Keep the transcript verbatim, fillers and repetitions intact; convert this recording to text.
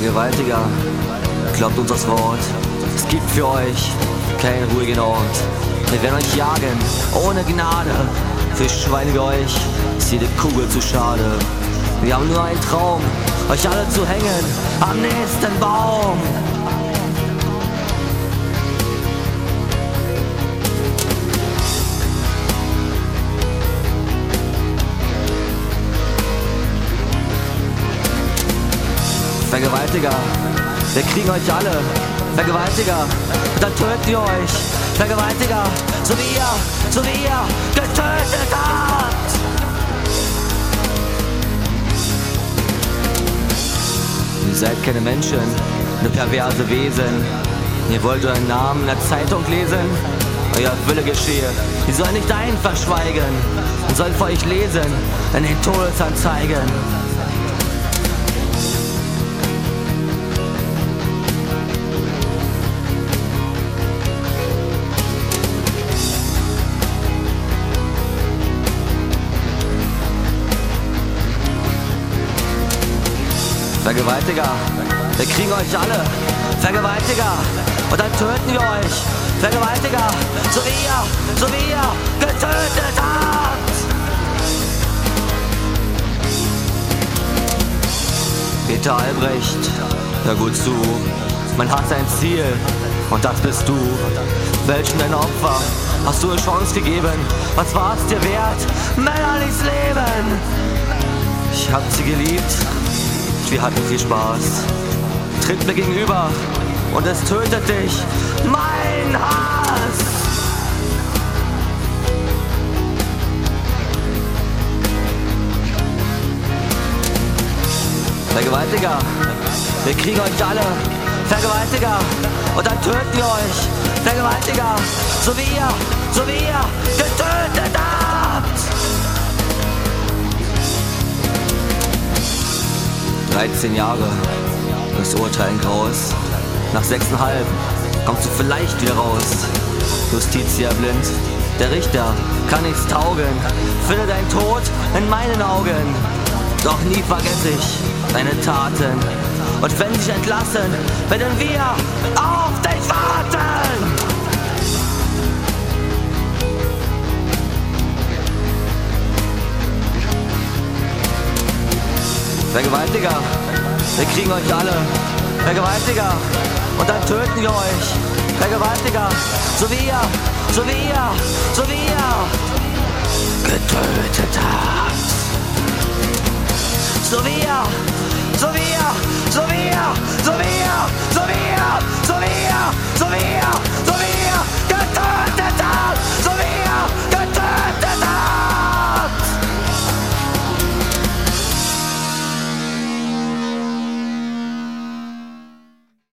Vergewaltiger, glaubt uns das Wort. Es gibt für euch keinen ruhigen Ort. Wir werden euch jagen, ohne Gnade. Für Schweine wie euch ist jede Kugel zu schade. Wir haben nur einen Traum, euch alle zu hängen am nächsten Baum. Vergewaltiger, wir kriegen euch alle. Vergewaltiger, und dann töten wir euch. Vergewaltiger, so wie ihr, so wie ihr getötet habt. Ihr seid keine Menschen, nur perverse Wesen. Ihr wollt euren Namen in der Zeitung lesen. Euer Wille geschehe, ihr sollt nicht ein verschweigen und sollt vor euch lesen in den Todesanzeigen. Vergewaltiger, wir kriegen euch alle. Vergewaltiger, und dann töten wir euch. Vergewaltiger, so wie ihr, so wie ihr getötet habt. Peter Albrecht, hör gut zu. Man hat ein Ziel, und das bist du. Welchen dein Opfer hast du eine Chance gegeben? Was war es dir wert? Melanies Leben. Ich hab sie geliebt. Wir hatten viel Spaß. Tritt mir gegenüber und es tötet dich. Mein Hass! Vergewaltiger, wir kriegen euch alle. Vergewaltiger, und dann töten wir euch. Vergewaltiger, so wie ihr, so wie ihr getötet habt. dreizehn Jahre, das Urteil in Graus. Nach sechseinhalb kommst du vielleicht wieder raus. Justitia blind, der Richter kann nichts taugen. Finde dein Tod in meinen Augen. Doch nie vergesse ich deine Taten. Und wenn sie dich entlassen, werden wir auf dich warten. Vergewaltiger, wir kriegen euch alle. Vergewaltiger, und dann töten wir euch. Vergewaltiger, so wie ihr, so wie ihr, so wie ihr getötet habt. So wie ihr